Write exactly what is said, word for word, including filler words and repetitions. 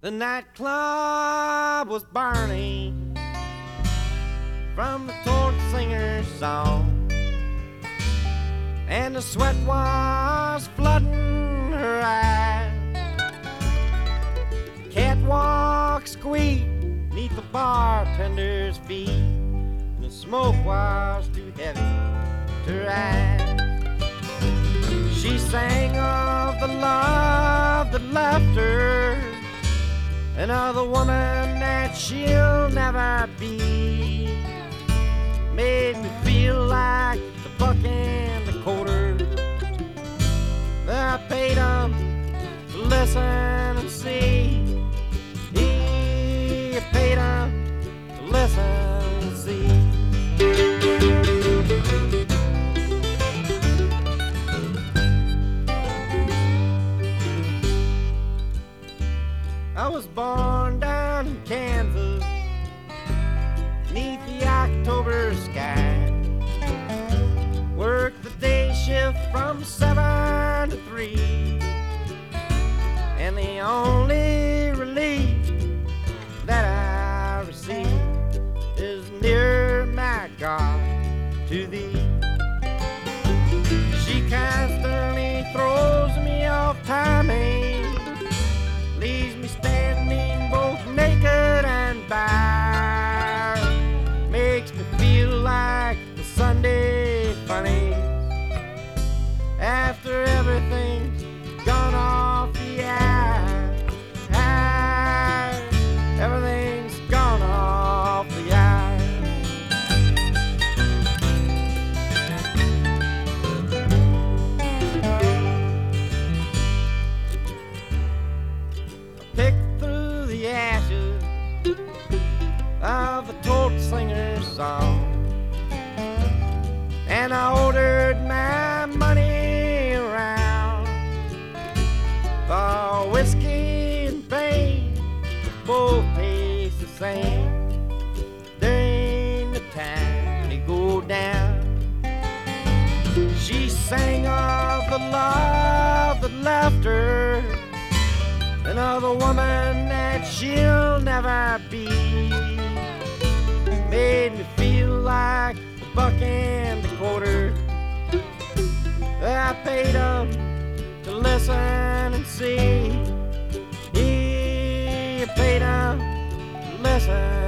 The nightclub was burning from the torch singer's song, and the sweat was flooding her eyes. Catwalk squeaked neath the bartender's feet, and the smoke was too heavy to rise. She sang of the love that left her, another woman that she'll never be. Made me feel like the buck and the quarter. I paid 'em to listen and see. He paid 'em to listen and see. I was born down in Kansas, neath the October sky. Worked the day shift from seven to three, and the only relief that I receive is near my God to thee. She constantly throws me off timing, leaves me standing both naked and bare, makes me feel like the Sunday funnies after everything's gone off the air. air. Everything's gone off the air. Picked through the ashes of the torch singer's song, and I ordered my money around for whiskey and pain. Both taste the same. There ain't the time to go down. She sang of the love that left her, another woman that she'll never be. Made me feel like the buck and the quarter. I paid 'em to listen and see. He paid 'em to listen